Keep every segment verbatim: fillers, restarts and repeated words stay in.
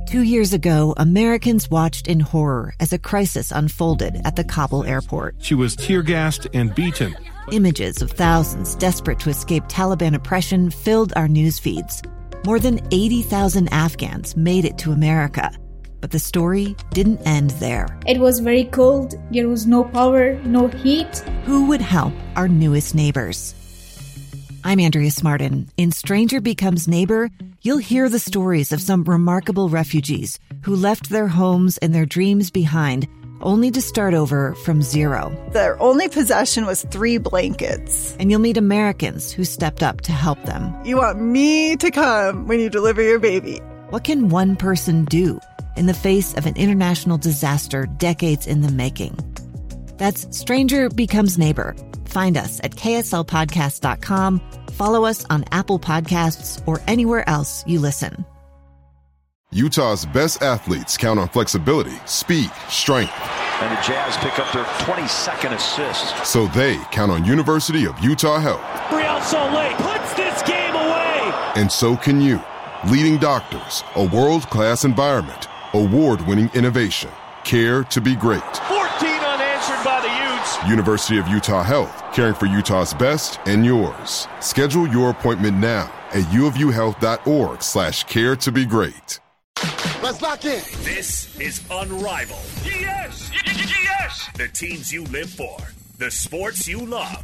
Two years ago, Americans watched in horror as a crisis unfolded at the Kabul airport. She was tear-gassed and beaten. Images of thousands desperate to escape Taliban oppression filled our news feeds. More than eighty thousand Afghans made it to America. But the story didn't end there. It was very cold. There was no power, no heat. Who would help our newest neighbors? I'm Andrea Smartin. In Stranger Becomes Neighbor, you'll hear the stories of some remarkable refugees who left their homes and their dreams behind, only to start over from zero. Their only possession was three blankets. And you'll meet Americans who stepped up to help them. You want me to come when you deliver your baby. What can one person do in the face of an international disaster decades in the making? That's Stranger Becomes Neighbor. Find us at K S L podcast dot com. Follow us on Apple Podcasts or anywhere else you listen. Utah's best athletes count on flexibility, speed, strength. And the Jazz pick up their twenty-second assist. So they count on University of Utah Health. Real Salt Lake puts this game away. And so can you. Leading doctors, a world-class environment, award-winning innovation, care to be great. fourteen unanswered by the Utes. University of Utah Health, caring for Utah's best and yours. Schedule your appointment now at uofuhealth.org slash care to be great. Let's lock in. This is Unrivaled. Yes! Yes! The teams you live for, the sports you love.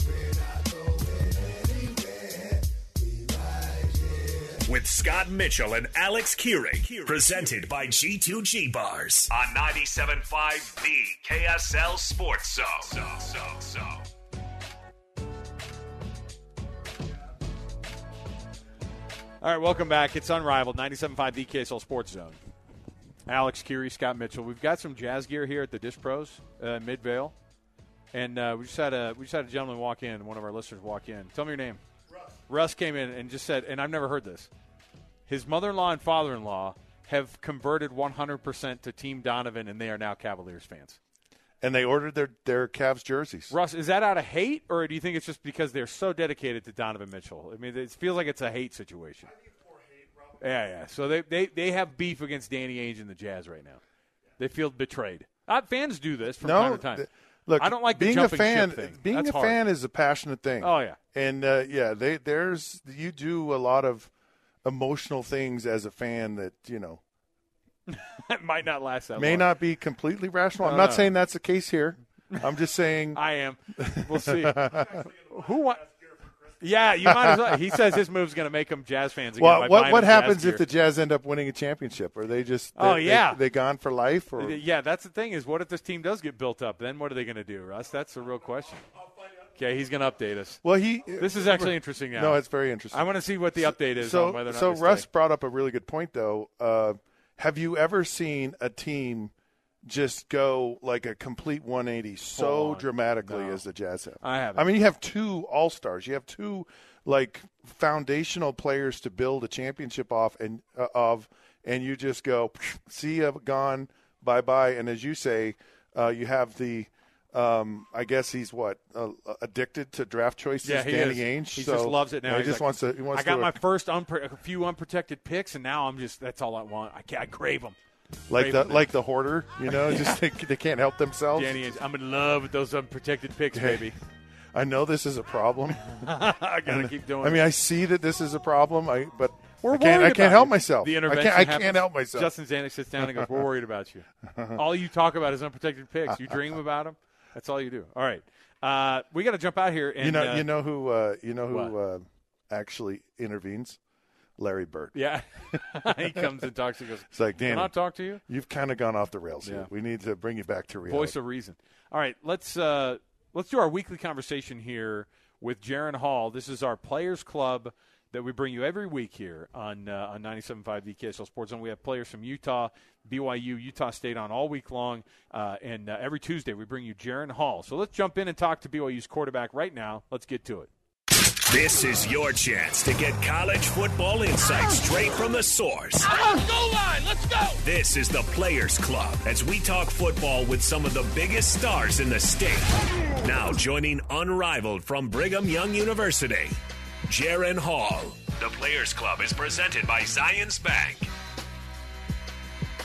With Scott Mitchell and Alex Keurig, presented by G two G Bars on ninety-seven point five The K S L Sports Zone. So, so, so. All right, welcome back. It's Unrivaled, ninety-seven point five The K S L Sports Zone. Alex Keurig, Scott Mitchell. We've got some jazz gear here at the Dish Pros, uh, Midvale, and uh, we just had a we just had a gentleman walk in. One of our listeners walk in. Tell me your name. Russ. Russ came in and just said, and I've never heard this. His mother-in-law and father-in-law have converted one hundred percent to Team Donovan, and they are now Cavaliers fans. And they ordered their, their Cavs jerseys. Russ, is that out of hate, or do you think it's just because they're so dedicated to Donovan Mitchell? I mean, it feels like it's a hate situation. I think it's more hate, probably. Yeah, yeah. So they, they, they have beef against Danny Ainge and the Jazz right now. They feel betrayed. Uh, fans do this from no, time to time. Th- look, I don't like the being jumping a fan. ship thing. Being That's a hard. fan is a passionate thing. Oh yeah, and uh, yeah, they, there's you do a lot of emotional things as a fan that you know it might not last that may long. not be completely rational. No, I'm not no. saying that's the case here. I'm just saying I am. We'll see. Who won? Yeah, you might as well. He says his move's going to make them Jazz fans again. Well, by what buying what them happens Jazz if the gear. Jazz end up winning a championship? Are they just Oh, they, yeah. they, they gone for life? Or Yeah, that's the thing is, what if this team does get built up? Then what are they going to do, Russ? That's the real question. Okay, he's going to update us. Well, he. This is actually interesting now. No, it's very interesting. I want to see what the update is so, on whether or not So they Russ stay. brought up a really good point, though. Uh, have you ever seen a team just go like a complete one eighty so on. dramatically No. as the Jazz have? I haven't. I mean, you have two All-Stars. You have two like foundational players to build a championship off and uh, of, and you just go, see ya, gone, bye-bye. And as you say, uh, you have the Um, I guess he's what uh, addicted to draft choices. Yeah, he Danny is. Ainge. He so, just loves it now. Yeah, he He's just like, wants to. He wants I got to, my first unpro- a few unprotected picks, and now I'm just that's all I want. I, can't, I crave them. like crave the 'em now. like the hoarder. You know, just they, they can't help themselves. Danny Ainge, I'm in love with those unprotected picks, Hey, baby. I know this is a problem. I gotta keep doing. I mean, it. I see that this is a problem. I but We're I can't. worried I can't about help you. myself. The I intervention can't. I happens. can't help myself. Justin Zanuck sits down and goes, "We're worried about you. All you talk about is unprotected picks. You dream about them. That's all you do." All right, uh, we got to jump out here. And, you know. uh, you know who. Uh, you know what? who uh, actually intervenes? Larry Bird. Yeah, he comes and talks. He goes, It's like, "Can Danny, I talk to you?" You've kind of gone off the rails Yeah. here. We need to bring you back to reality. Voice of reason. All right, let's uh, let's do our weekly conversation here with Jaron Hall. This is our Players Club that we bring you every week here on uh, on ninety-seven point five The K S L Sports Zone. We have players from Utah, B Y U, Utah State on all week long, uh, and uh, every Tuesday we bring you Jaron Hall. So let's jump in and talk to B Y U's quarterback right now. Let's get to it. This is your chance to get college football insights straight from the source. Goal line, let's go! This is the Players Club as we talk football with some of the biggest stars in the state. Now joining Unrivaled from Brigham Young University, Jaron Hall. The Players Club is presented by Zions Bank.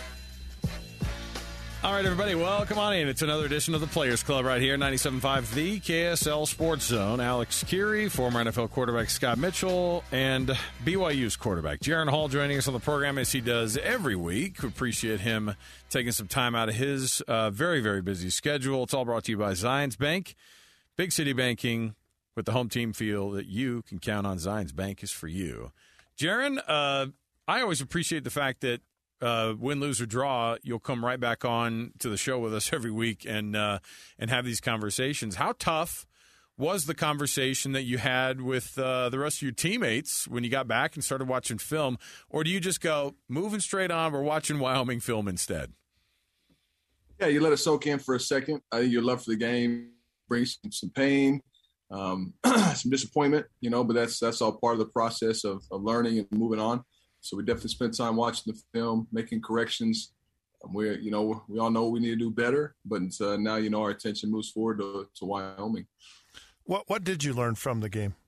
All right, everybody, welcome on in. It's another edition of the Players Club right here, ninety-seven point five, the K S L Sports Zone. Alex Kirry, former N F L quarterback Scott Mitchell, and B Y U's quarterback Jaren Hall joining us on the program as he does every week. We appreciate him taking some time out of his uh, very, very busy schedule. It's all brought to you by Zions Bank. Big city banking with the home team feel that you can count on. Zions Bank is for you. Jaren, uh, I always appreciate the fact that Uh, win, lose, or draw, you'll come right back on to the show with us every week and uh, and have these conversations. How tough was the conversation that you had with uh, the rest of your teammates when you got back and started watching film? Or do you just go, moving straight on, we're watching Wyoming film instead? Yeah, you let it soak in for a second. I think your love for the game brings some, some pain, um, some disappointment, you know, but that's that's all part of the process of, of learning and moving on. So we definitely spent time watching the film, making corrections. We, you know, we all know what we need to do better, but uh, now, you know, our attention moves forward to, to Wyoming. What What did you learn from the game?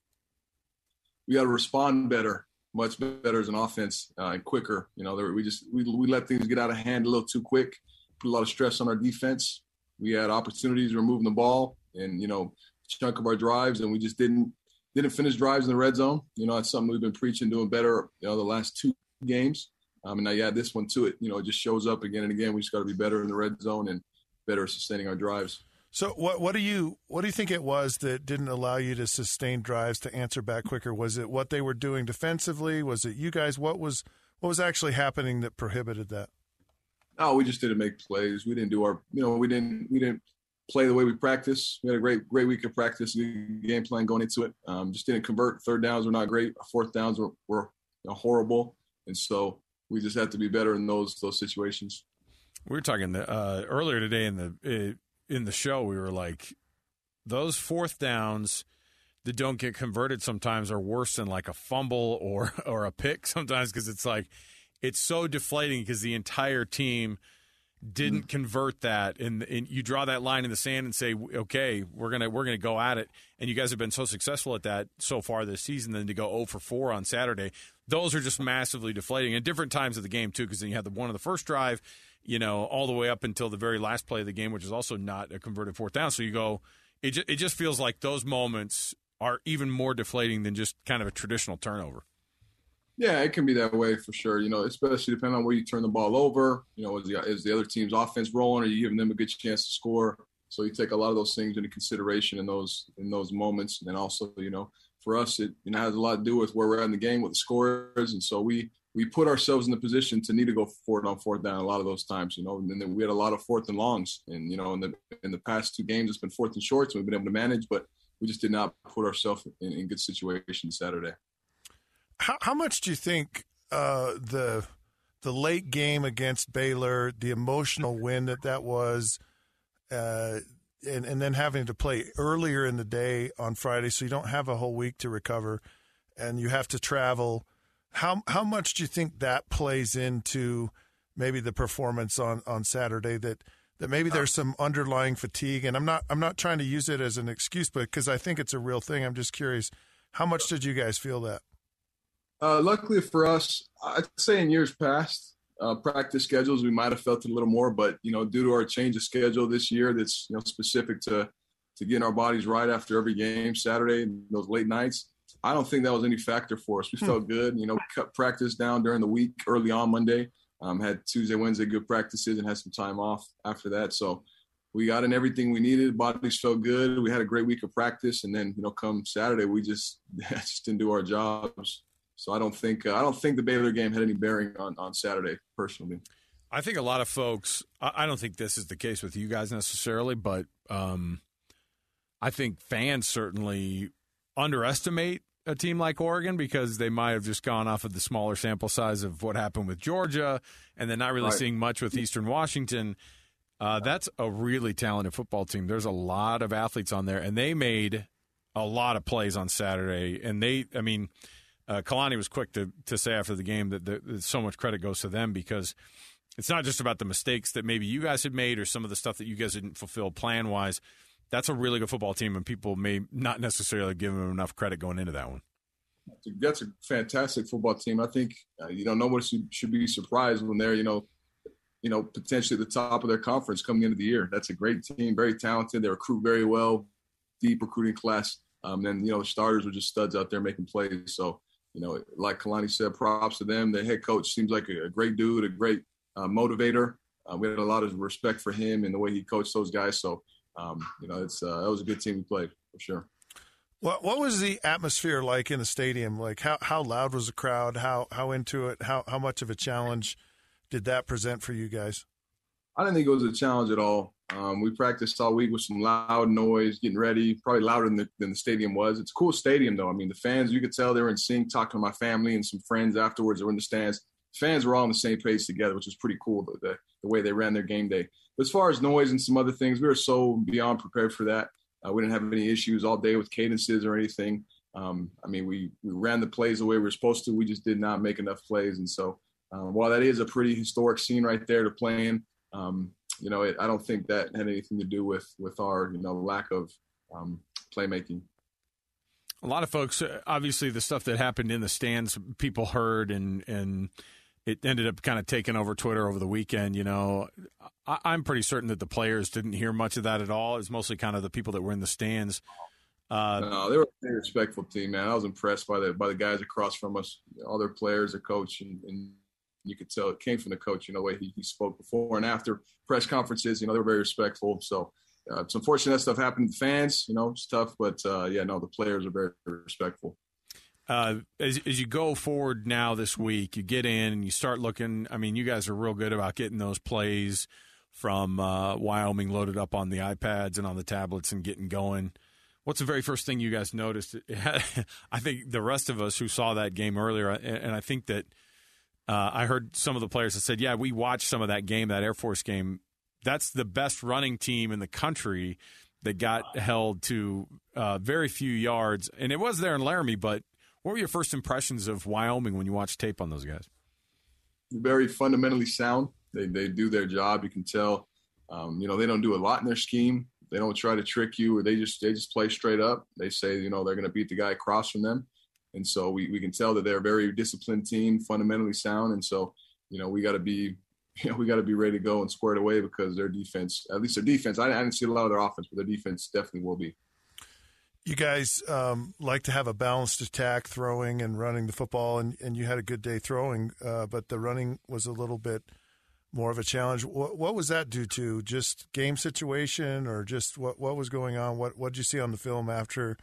We got to respond better, much better as an offense uh, and quicker. You know, there, we just we we let things get out of hand a little too quick. Put a lot of stress on our defense. We had opportunities, we were moving the ball, and you know, chunk of our drives, and we just didn't. Didn't finish drives in the red zone. You know, it's something we've been preaching, doing better, you know, the last two games. Um, and now you add this one to it. You know, it just shows up again and again. We just got to be better in the red zone and better at sustaining our drives. So what what do you what do you think it was that didn't allow you to sustain drives, to answer back quicker? Was it what they were doing defensively? Was it you guys? What was what was actually happening that prohibited that? No, we just didn't make plays. We didn't do our, you know, we didn't we didn't play the way we practice. We had a great, great week of practice, good game plan going into it. Um, just didn't convert. Third downs were not great. Our fourth downs were, were you know, horrible. And so we just had to be better in those those situations. We were talking uh, earlier today in the in the show. We were like, those fourth downs that don't get converted sometimes are worse than like a fumble or or a pick sometimes, because it's like it's so deflating because the entire team didn't convert that, and, and you draw that line in the sand and say, okay, we're gonna we're gonna go at it. And you guys have been so successful at that so far this season. Then to go zero for four on Saturday, those are just massively deflating. At different times of the game too, because then you have the one on the first drive, you know, all the way up until the very last play of the game, which is also not a converted fourth down. So you go, it just, it just feels like those moments are even more deflating than just kind of a traditional turnover. Yeah, it can be that way for sure. You know, especially depending on where you turn the ball over. You know, is the, is the other team's offense rolling? Are you giving them a good chance to score? So you take a lot of those things into consideration in those in those moments. And then also, you know, for us, it you know has a lot to do with where we're at in the game, what the score is, and so we we put ourselves in the position to need to go forward on fourth down a lot of those times. You know, and then we had a lot of fourth and longs, and you know, in the in the past two games, it's been fourth and shorts, and we've been able to manage, but we just did not put ourselves in, in good situations Saturday. How, how much do you think uh, the the late game against Baylor, the emotional win that that was, uh, and, and then having to play earlier in the day on Friday, so you don't have a whole week to recover, and you have to travel. How how much do you think that plays into maybe the performance on, on Saturday? That that maybe there's some underlying fatigue, and I'm not I'm not trying to use it as an excuse, but because I think it's a real thing. I'm just curious, how much did you guys feel that? Uh, luckily for us, I'd say in years past, uh, practice schedules, we might have felt it a little more, but, you know, due to our change of schedule this year that's, you know, specific to, to getting our bodies right after every game, Saturday, and those late nights, I don't think that was any factor for us. We hmm. felt good. You know, we cut practice down during the week early on Monday, um, had Tuesday, Wednesday good practices and had some time off after that. So we got in everything we needed. Bodies felt good. We had a great week of practice. And then, you know, come Saturday, we just, just didn't do our jobs. So I don't think uh, I don't think the Baylor game had any bearing on, on Saturday, personally. I think a lot of folks – I don't think this is the case with you guys necessarily, but um, I think fans certainly underestimate a team like Oregon because they might have just gone off of the smaller sample size of what happened with Georgia and then not really right. seeing much with Eastern Washington. Uh, that's a really talented football team. There's a lot of athletes on there, and they made a lot of plays on Saturday. And they – I mean – Uh, Kalani was quick to to say after the game that, the, that so much credit goes to them because it's not just about the mistakes that maybe you guys had made or some of the stuff that you guys didn't fulfill plan-wise. That's a really good football team, and people may not necessarily give them enough credit going into that one. That's a fantastic football team. I think, uh, you know, nobody should, should be surprised when they're, you know, you know, potentially at the top of their conference coming into the year. That's a great team, very talented. They recruit very well, deep recruiting class. Um, and, you know, the starters are just studs out there making plays. So, you know, like Kalani said, props to them. The head coach seems like a, a great dude, a great uh, motivator. Uh, we had a lot of respect for him and the way he coached those guys. So, um, you know, it's uh, that was a good team we played for sure. What what was the atmosphere like in the stadium? Like how, how loud was the crowd? How how into it? How how much of a challenge did that present for you guys? I didn't think it was a challenge at all. Um, we practiced all week with some loud noise, getting ready, probably louder than the, than the stadium was. It's a cool stadium, though. I mean, the fans, you could tell they were in sync, talking to my family and some friends afterwards that were in the stands. Fans were all on the same page together, which was pretty cool, the, the, the way they ran their game day. But as far as noise and some other things, we were so beyond prepared for that. Uh, we didn't have any issues all day with cadences or anything. Um, I mean, we, we ran the plays the way we were supposed to. We just did not make enough plays. And so uh, while that is a pretty historic scene right there to play in, um, you know, it, I don't think that had anything to do with, with our, you know, lack of um, playmaking. A lot of folks, obviously the stuff that happened in the stands, people heard, and, and it ended up kind of taking over Twitter over the weekend. You know, I, I'm pretty certain that the players didn't hear much of that at all. It's mostly kind of the people that were in the stands. Uh, no, they were a very respectful team, man. I was impressed by the by the guys across from us, all their players, their coach, and, and you could tell it came from the coach. You know, the way he, he spoke before and after press conferences. You know, they were very respectful. So uh, it's unfortunate that stuff happened to the fans. You know, it's tough, but uh, yeah, no, the players are very, very respectful. Uh, as, as you go forward now this week, you get in and you start looking. I mean, you guys are real good about getting those plays from uh, Wyoming loaded up on the iPads and on the tablets and getting going. What's the very first thing you guys noticed? I think the rest of us who saw that game earlier, and I think that uh, I heard some of the players that said, yeah, we watched some of that game, that Air Force game. That's the best running team in the country that got held to uh, very few yards. And it was there in Laramie, but what were your first impressions of Wyoming when you watched tape on those guys? Very fundamentally sound. They they do their job. You can tell. Um, you know, they don't do a lot in their scheme. They don't try to trick you, or they just they just play straight up. They say, you know, they're going to beat the guy across from them. And so we, we can tell that they're a very disciplined team, fundamentally sound. And so, you know, we got to be, you know, we got to be ready to go and squared away because their defense, at least their defense, I, I didn't see a lot of their offense, but their defense definitely will be. You guys um, like to have a balanced attack, throwing and running the football, and, and you had a good day throwing, uh, but the running was a little bit more of a challenge. What, what was that due to? Just game situation, or just what, what was going on? What what did you see on the film after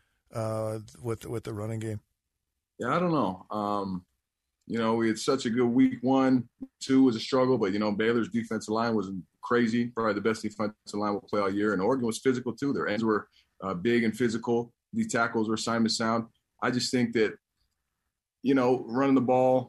uh, with with the running game? Yeah, I don't know. Um, you know, we had such a good week one. Two was a struggle, but, you know, Baylor's defensive line was crazy. Probably the best defensive line we'll play all year. And Oregon was physical, too. Their ends were uh, big and physical. The tackles were assignment sound. I just think that, you know, running the ball,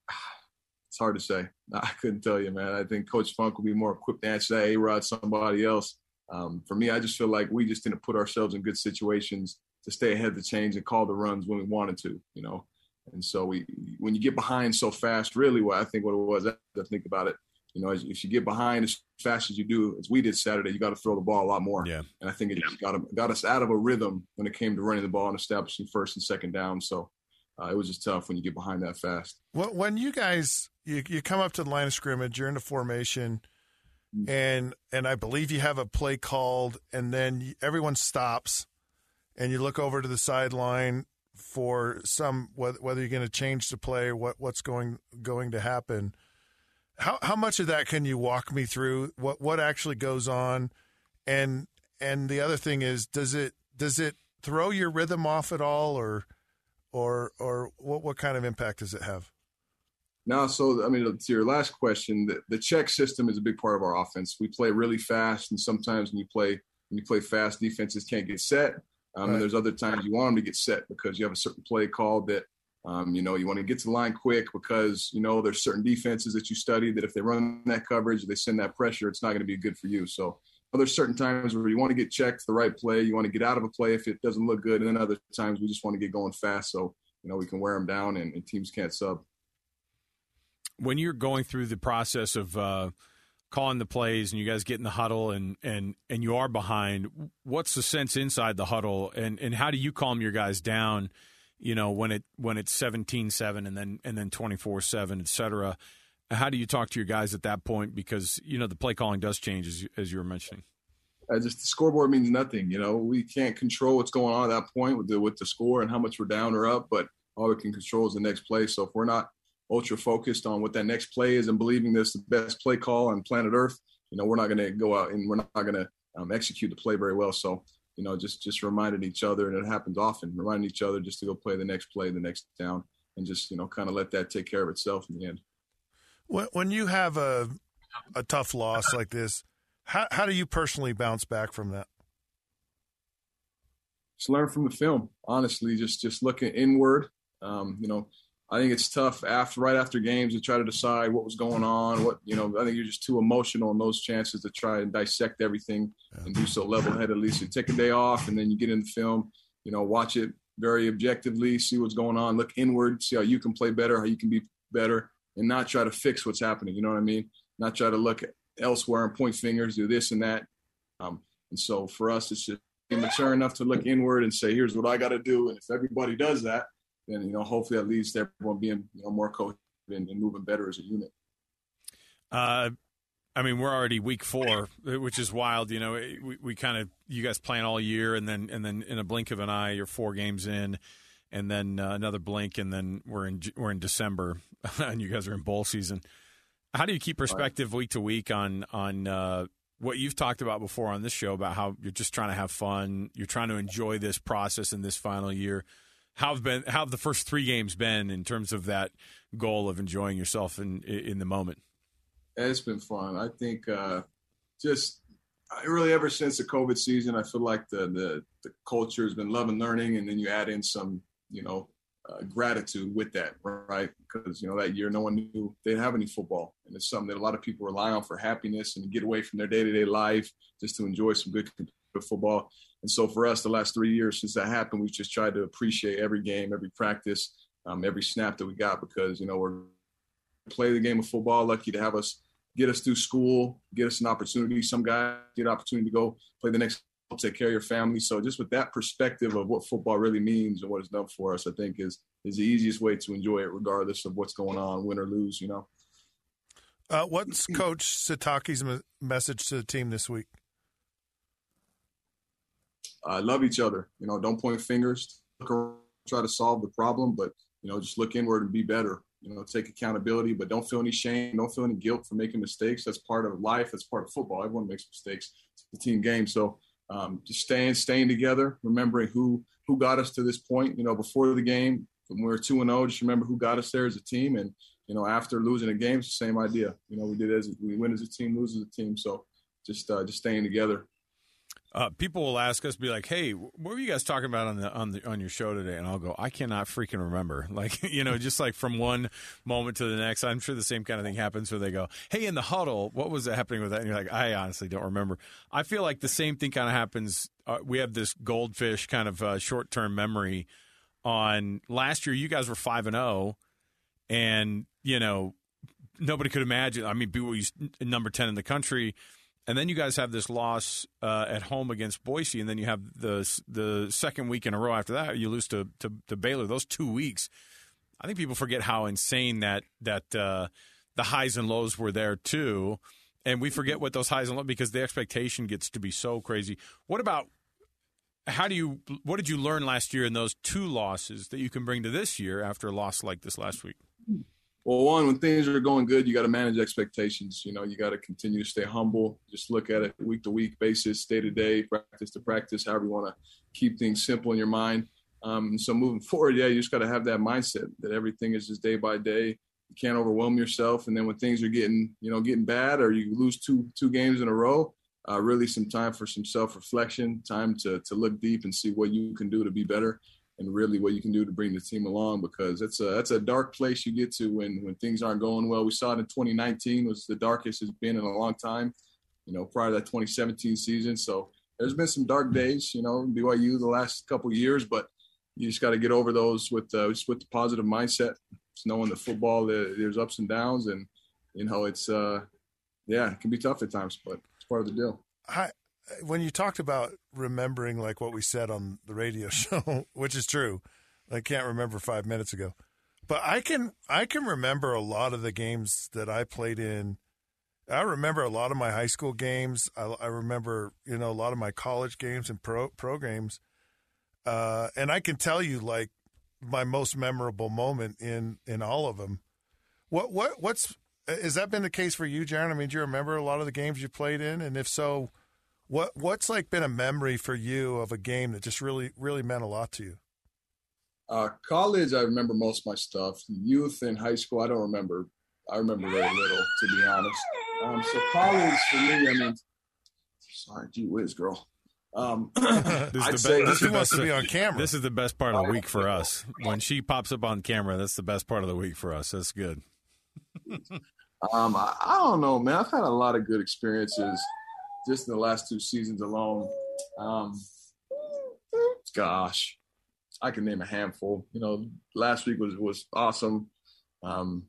it's hard to say. I couldn't tell you, man. I think Coach Funk will be more equipped to answer that. A-Rod, somebody else. Um, for me, I just feel like we just didn't put ourselves in good situations to stay ahead of the chains and call the runs when we wanted to, you know. And so we, when you get behind so fast, really what I think what it was, I have to think about it, you know, as, if you get behind as fast as you do, as we did Saturday, you got to throw the ball a lot more. Yeah. And I think it just got, got us out of a rhythm when it came to running the ball and establishing first and second down. So uh, it was just tough when you get behind that fast. When you guys, you, you come up to the line of scrimmage, you're in the formation, mm-hmm. and and I believe you have a play called, and then everyone stops, and you look over to the sideline for some whether, whether you're going to change the play or what, what's going going to happen. How how much of that can you walk me through? What what actually goes on? And and the other thing is, does it does it throw your rhythm off at all, or or or what what kind of impact does it have? No, so I mean, to your last question, the, the check system is a big part of our offense. We play really fast, and sometimes when you play when you play fast, defenses can't get set. Um, right. And there's other times you want them to get set because you have a certain play called that, um, you know, you want to get to the line quick because, you know, there's certain defenses that you study that if they run that coverage, they send that pressure, it's not going to be good for you. So well, there's certain times where you want to get checked the right play. You want to get out of a play if it doesn't look good. And then other times we just want to get going fast so, you know, we can wear them down and, and teams can't sub. When you're going through the process of uh, calling the plays and you guys get in the huddle and, and, and you are behind, what's the sense inside the huddle, and, and how do you calm your guys down, you know, when it when it's seventeen seven and then and then twenty-four seven, et cetera? How do you talk to your guys at that point? Because, you know, the play calling does change, as you, as you were mentioning. Uh, just the scoreboard means nothing. You know, we can't control what's going on at that point with the, with the score and how much we're down or up, but all we can control is the next play. So if we're not ultra focused on what that next play is and believing this is the best play call on planet Earth, you know, we're not going to go out and we're not going to um, execute the play very well. So, you know, just, just reminding each other, and it happens often, reminding each other just to go play the next play, the next down, and just, you know, kind of let that take care of itself in the end. When, when you have a a tough loss like this, how how do you personally bounce back from that? Just learn from the film, honestly, just just looking inward. Um, you know, I think it's tough after right after games to try to decide what was going on. What, you know, I think you're just too emotional in those chances to try and dissect everything and do so level-headedly. So you take a day off and then you get in the film, you know, watch it very objectively, see what's going on, look inward, see how you can play better, how you can be better, and not try to fix what's happening. You know what I mean? Not try to look elsewhere and point fingers, do this and that. Um, and so for us, it's just be mature enough to look inward and say, here's what I got to do. And if everybody does that, then, you know, hopefully that leads to everyone being, you know, more coherent and, and moving better as a unit. Uh, I mean, we're already week four, which is wild. You know, we, we kind of, you guys plan all year, and then and then in a blink of an eye, you're four games in, and then uh, another blink, and then we're in we're in December, and you guys are in bowl season. How do you keep perspective week to week on on uh, what you've talked about before on this show about how you're just trying to have fun, you're trying to enjoy this process in this final year? How have been how have the first three games been in terms of that goal of enjoying yourself in in the moment? It's been fun. I think uh, just really ever since the COVID season, I feel like the, the the culture has been love and learning, and then you add in some, you know, uh, gratitude with that, right? Because, you know, that year no one knew they didn't have any football, and it's something that a lot of people rely on for happiness and to get away from their day-to-day life just to enjoy some good football. And so for us, the last three years since that happened, we've just tried to appreciate every game, every practice, um, every snap that we got, because, you know, we're play the game of football, lucky to have us get us through school, get us an opportunity. Some guys get an opportunity to go play the next, take care of your family. So just with that perspective of what football really means and what it's done for us, I think is is the easiest way to enjoy it, regardless of what's going on, win or lose, you know. Uh, what's Coach Sitake's me- message to the team this week? Uh, love each other. You know, don't point fingers. Look around, try to solve the problem, but, you know, just look inward and be better. You know, take accountability, but don't feel any shame. Don't feel any guilt for making mistakes. That's part of life. That's part of football. Everyone makes mistakes. It's a team game. So um, just staying, staying together, remembering who who got us to this point. You know, before the game, when we were two and zero, just remember who got us there as a team. And, you know, after losing a game, it's the same idea. You know, we did as we win as a team, lose as a team. So just uh, just staying together. Uh, people will ask us, be like, "Hey, what were you guys talking about on the on the on your show today?" And I'll go, "I cannot freaking remember." Like, you know, just like from one moment to the next. I'm sure the same kind of thing happens where they go, "Hey, in the huddle, what was happening with that?" And you're like, "I honestly don't remember." I feel like the same thing kind of happens. Uh, we have this goldfish kind of uh, short term memory. On last year, you guys were five and zero, and you know nobody could imagine. I mean, B Y U's number ten in the country. And then you guys have this loss uh, at home against Boise, and then you have the the second week in a row after that you lose to, to, to Baylor. Those two weeks, I think people forget how insane that that uh, the highs and lows were there too, and we forget what those highs and lows, because the expectation gets to be so crazy. What about how do you what did you learn last year in those two losses that you can bring to this year after a loss like this last week? Well, one, when things are going good, you got to manage expectations. You know, you got to continue to stay humble. Just look at it week to week basis, day to day, practice to practice, however you want to keep things simple in your mind. Um, so moving forward, yeah, you just got to have that mindset that everything is just day by day. You can't overwhelm yourself. And then when things are getting, you know, getting bad, or you lose two two games in a row, uh, really some time for some self-reflection, time to to look deep and see what you can do to be better, and really what you can do to bring the team along, because it's a that's a dark place you get to when when things aren't going well. We saw it in twenty nineteen, was the darkest it's been in a long time, you know, prior to that twenty seventeen season. So there's been some dark days, you know, B Y U the last couple of years, but you just got to get over those with uh, just with the positive mindset. Just knowing that football, there's ups and downs, and you know it's uh, yeah, it can be tough at times, but it's part of the deal. Hi. When you talked about remembering, like what we said on the radio show, which is true, I can't remember five minutes ago, But I can I can remember a lot of the games that I played in. I remember a lot of my high school games. I, I remember, you know, a lot of my college games and pro pro games. Uh, and I can tell you, like, my most memorable moment in, in all of them. What what what's has that been the case for you, Jaron? I mean, do you remember a lot of the games you played in? And if so, what what's like been a memory for you of a game that just really really meant a lot to you? Uh, college, I remember most of my stuff. Youth and high school, I don't remember. I remember very little, to be honest. Um, so college for me, I mean, sorry, gee whiz, girl. Um, this I'd is say the best, she wants to be on camera. This is the best part of the week for us. When she pops up on camera, that's the best part of the week for us. That's good. um, I, I don't know, man. I've had a lot of good experiences just in the last two seasons alone. Um, gosh. I can name a handful. You know, last week was was awesome. Um,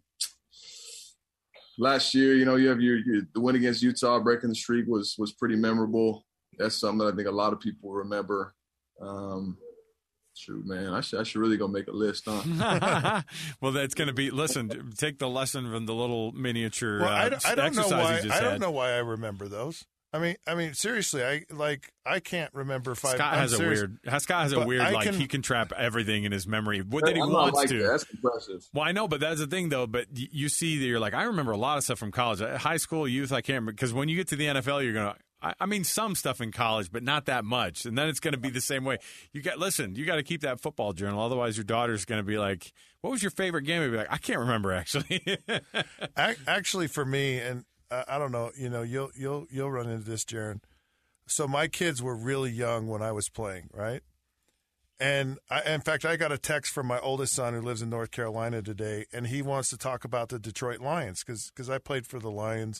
last year, you know, you have your, your the win against Utah, breaking the streak was was pretty memorable. That's something that I think a lot of people remember. Um, shoot, man, I should I should really go make a list, huh? Well, that's going to be. Listen, take the lesson from the little miniature well, uh, I don't, I don't exercise know why, you just I don't had. know why I remember those. I mean, I mean, seriously, I like I can't remember five. Scott I'm has serious, a weird. Scott has a weird I like can, he can trap everything in his memory. What that he I'm wants not like to. That. That's impressive. Well, I know, but that's the thing, though. But you see that you're like, I remember a lot of stuff from college, high school, youth. I can't remember because when you get to the N F L, you're gonna. I, I mean, some stuff in college, but not that much. And then it's going to be the same way. You got listen. You got to keep that football journal, otherwise your daughter's going to be like, "What was your favorite game?" I'd be like, "I can't remember actually." Actually, for me, and uh, I don't know. You know, you'll you'll you'll run into this, Jaron. So my kids were really young when I was playing, right? And I, in fact, I got a text from my oldest son who lives in North Carolina today, and he wants to talk about the Detroit Lions because because I played for the Lions,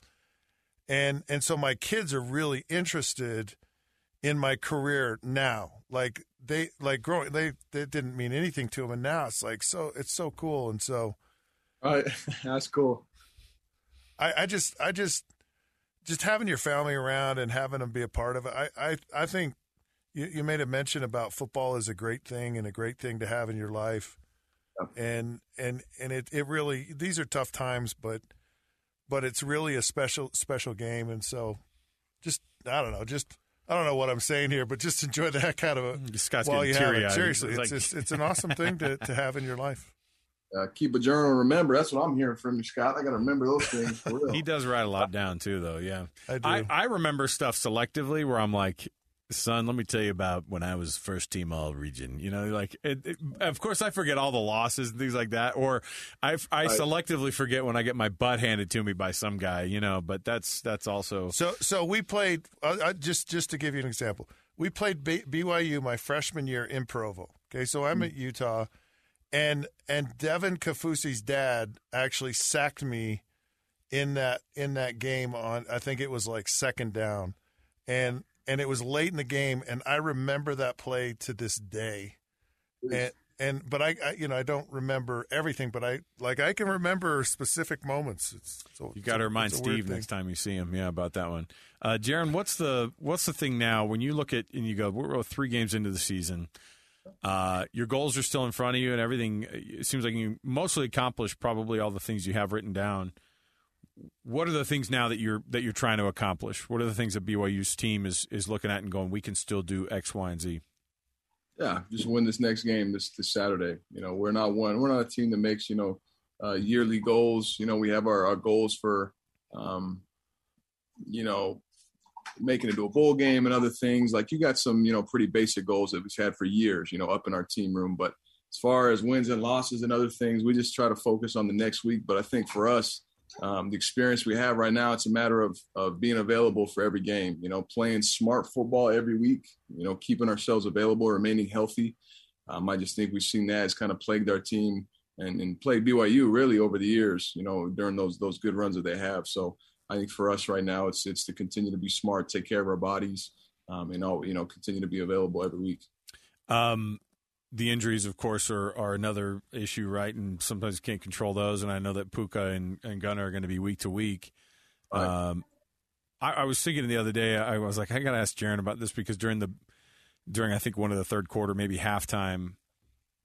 and and so my kids are really interested in my career now. Like they like growing, they they didn't mean anything to them, and now it's like so it's so cool, and so. All right, that's cool. I, I just I just. Just having your family around and having them be a part of it. I, I, I think you, you made a mention about football is a great thing and a great thing to have in your life. And and and it, it really these are tough times, but but it's really a special special game. And so just I don't know, just I don't know what I'm saying here, but just enjoy the heck out of it while you have it. Seriously, it's, like... it's it's an awesome thing to, to have in your life. Uh, keep a journal and remember. That's what I'm hearing from you, Scott. I got to remember those things for real. He does write a lot down, too, though, yeah. I do. I, I remember stuff selectively where I'm like, son, let me tell you about when I was first team all-region. You know, like, it, it, of course I forget all the losses and things like that. Or I, I right. selectively forget when I get my butt handed to me by some guy, you know, but that's that's also. So so we played, uh, just, just to give you an example, we played B- BYU my freshman year in Provo. Okay, so I'm mm-hmm. at Utah. And and Devin Kafusi's dad actually sacked me in that in that game on I think it was like second down, and and it was late in the game, and I remember that play to this day, and and but I, I you know I don't remember everything, but I like I can remember specific moments. It's, so, you got to remind Steve next time you see him, yeah, about that one. Uh, Jaron, what's the what's the thing now when you look at and you go we're three games into the season. Uh, your goals are still in front of you and everything. It seems like you mostly accomplished probably all the things you have written down. What are the things now that you're that you're trying to accomplish? What are the things that B Y U's team is is looking at and going, we can still do X, Y, and Z? Yeah, just win this next game this this Saturday. You know, we're not one. We're not a team that makes you know uh, yearly goals. You know, we have our, our goals for um, you know. making it to a bowl game and other things. Like you got some, you know, pretty basic goals that we've had for years, you know, up in our team room. But as far as wins and losses and other things, we just try to focus on the next week. But I think for us, um, the experience we have right now, it's a matter of of being available for every game, you know, playing smart football every week, you know, keeping ourselves available, remaining healthy. Um, I just think we've seen that has kind of plagued our team and, and played B Y U really over the years, you know, during those those good runs that they have. So I think for us right now, it's it's to continue to be smart, take care of our bodies, um, and all you know, continue to be available every week. Um, the injuries, of course, are, are another issue, right? And sometimes you can't control those. And I know that Puka and, and Gunnar are going to be week to week. Right. Um, I, I was thinking the other day, I was like, I got to ask Jaron about this because during the during I think one of the third quarter, maybe halftime,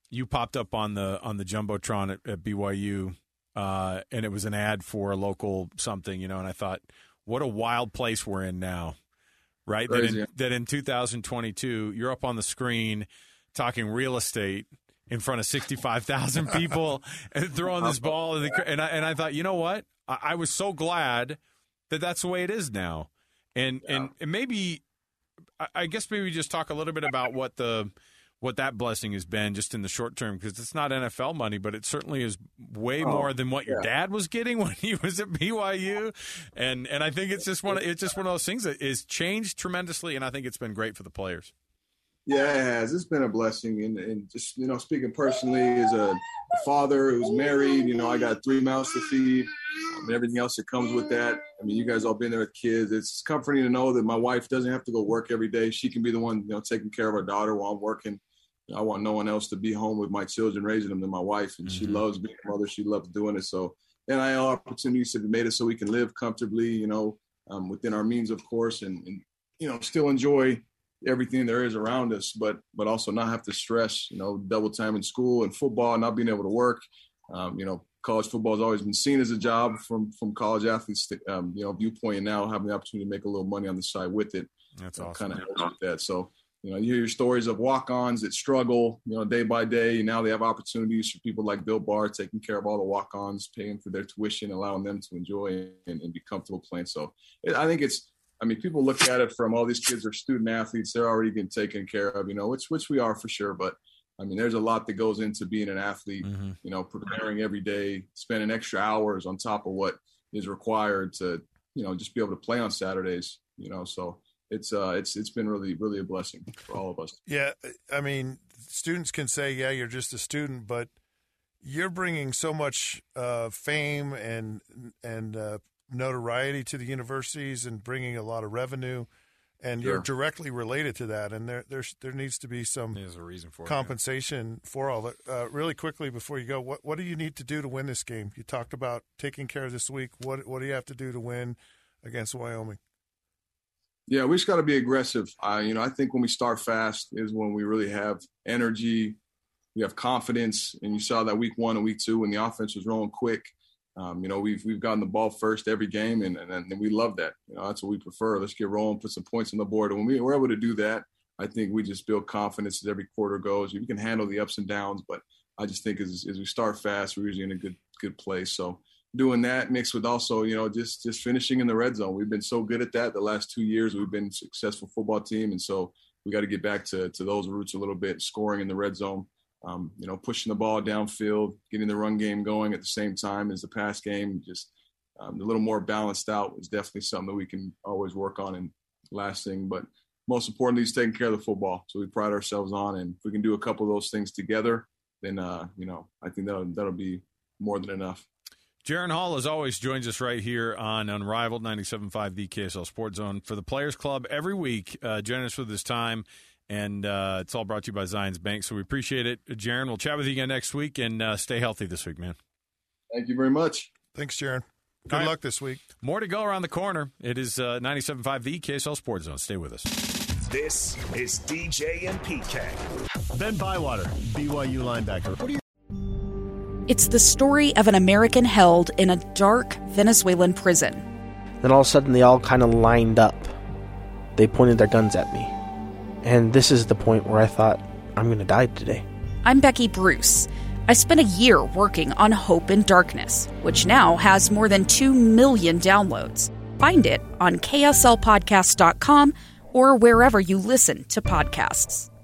you popped up on the on the jumbotron at, at B Y U, uh, and it was an ad for a local something, you know, and I thought, what a wild place we're in now, right? That in, that in two thousand twenty-two, you're up on the screen talking real estate in front of sixty-five thousand people and throwing this ball. In the, and, I, and I thought, you know what? I, I was so glad that that's the way it is now. And, yeah. and, and maybe, I, I guess maybe just talk a little bit about what the what that blessing has been just in the short term, because it's not N F L money, but it certainly is way oh, more than what your yeah. dad was getting when he was at B Y U. And and I think it's just one of, it's just one of those things that is changed tremendously, and I think it's been great for the players. Yeah, it has. It's been a blessing. And, and just, you know, speaking personally as a father who's married, you know, I got three mouths to feed and everything else that comes with that. I mean, you guys all been there with kids. It's comforting to know that my wife doesn't have to go work every day. She can be the one, you know, taking care of our daughter while I'm working. You know, I want no one else to be home with my children, raising them than my wife. And mm-hmm. she loves being a mother. She loves doing it. So, and I have opportunities have made it so we can live comfortably, you know, um, within our means, of course, and, and, you know, still enjoy everything there is around us, but but also not have to stress, you know, double time in school and football, not being able to work. Um, you know, college football has always been seen as a job from from college athletes, um, you know, viewpoint, and now having the opportunity to make a little money on the side with it. That's uh, awesome. Kind of helps with that. So, you know, you hear your stories of walk-ons that struggle, you know, day by day. And now they have opportunities for people like Bill Barr taking care of all the walk-ons, paying for their tuition, allowing them to enjoy and, and be comfortable playing. So it, I think it's, I mean, people look at it from all these kids are student athletes. They're already getting taken care of, you know, which which we are for sure. But, I mean, there's a lot that goes into being an athlete, mm-hmm. you know, preparing every day, spending extra hours on top of what is required to, you know, just be able to play on Saturdays, you know. So it's uh, it's it's been really, really a blessing for all of us. Yeah, I mean, students can say, yeah, you're just a student, but you're bringing so much uh, fame and and uh notoriety to the universities and bringing a lot of revenue, and sure. you're directly related to that. And there, there's, there needs to be some There's a reason for compensation it, yeah. for all that. Uh, really quickly before you go, what what do you need to do to win this game? You talked about taking care of this week. What what do you have to do to win against Wyoming? Yeah, we just got to be aggressive. Uh, you know, I think when we start fast is when we really have energy, we have confidence, and you saw that week one and week two when the offense was rolling quick. Um, you know, we've we've gotten the ball first every game, and, and and we love that. You know, that's what we prefer. Let's get rolling, put some points on the board. And when we, we're able to do that, I think we just build confidence as every quarter goes. We can handle the ups and downs, but I just think as as we start fast, we're usually in a good good place. So doing that mixed with also, you know, just just finishing in the red zone. We've been so good at that the last two years. We've been a successful football team, and so we got to get back to to those roots a little bit, scoring in the red zone. Um, you know, pushing the ball downfield, getting the run game going at the same time as the pass game, just um, a little more balanced out is definitely something that we can always work on. And last thing, but most importantly, is taking care of the football. So we pride ourselves on, and if we can do a couple of those things together, then, uh, you know, I think that'll, that'll be more than enough. Jaron Hall, as always, joins us right here on Unrivaled ninety-seven point five, the K S L Sports Zone for the Players Club every week. Uh, join us with his time. And uh, it's all brought to you by Zions Bank, so we appreciate it. Jaron, we'll chat with you again next week, and uh, stay healthy this week, man. Thank you very much. Thanks, Jaron. Good all luck right. this week. More to go around the corner. It is uh, ninety-seven point five, the K S L Sports Zone. Stay with us. This is D J and P K. Ben Bywater, B Y U linebacker. What are you? It's the story of an American held in a dark Venezuelan prison. Then all of a sudden, they all kind of lined up. They pointed their guns at me. And this is the point where I thought, I'm going to die today. I'm Becky Bruce. I spent a year working on Hope in Darkness, which now has more than two million downloads. Find it on K S L podcast dot com or wherever you listen to podcasts.